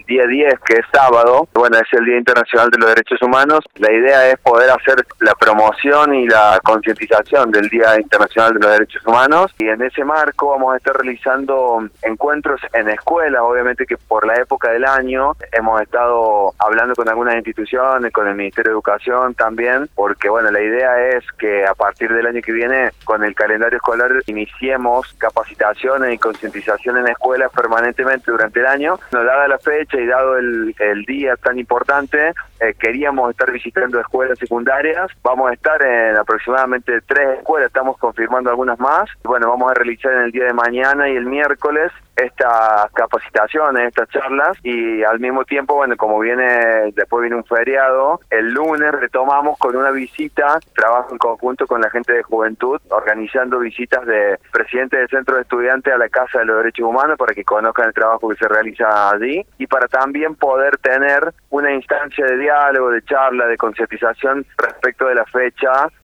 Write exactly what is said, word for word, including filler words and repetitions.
día diez, que es sábado, bueno, es el Día Internacional de los Derechos Humanos. La idea es poder hacer la promoción y la concientización del Día Internacional de los Derechos Humanos, y en ese marco vamos a estar realizando encuentros en escuelas. Obviamente que por la época del año hemos estado hablando con algunas instituciones, con el Ministerio de Educación también, porque bueno, la idea es que a partir del año que viene, con el calendario escolar, iniciemos capacitaciones y concientización en escuelas permanentemente durante el año. No, dada la fecha y dado el, el día tan importante, eh, queríamos estar visitando escuelas secundarias. Vamos a estar en aproximadamente tres escuelas, estamos confirmando algunas más. Bueno, vamos a realizar en el día de mañana y el miércoles estas capacitaciones, estas charlas, y al mismo tiempo, bueno, como viene, después viene un feriado, el lunes retomamos con una visita, trabajo en conjunto con la gente de Juventud, organizando visitas de presidentes del Centro de Estudiantes a la Casa de los Derechos Humanos para que conozcan el trabajo que se realiza allí, y para también poder tener una instancia de diálogo, de charla, de concientización respecto de la fecha